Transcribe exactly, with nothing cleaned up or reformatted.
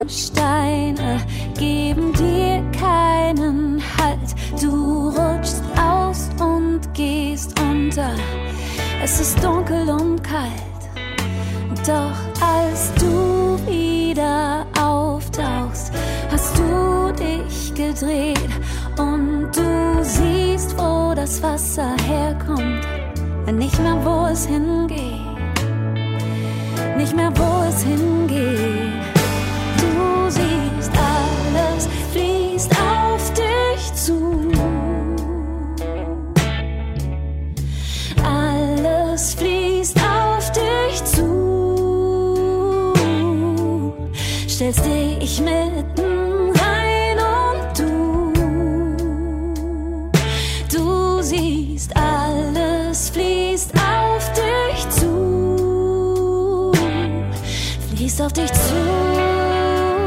Steine geben dir keinen Halt. Du rutschst aus und gehst unter. Es ist dunkel und kalt. Doch als du wieder auftauchst, hast du dich gedreht und du siehst, wo das Wasser herkommt. Nicht mehr, wo es hingeht. Nicht mehr, wo es hingeht. Du siehst, alles fließt auf dich zu. Alles fließt auf dich zu. Stellst dich mitten rein und du, du siehst, alles fließt auf dich zu. Fließt auf dich zu.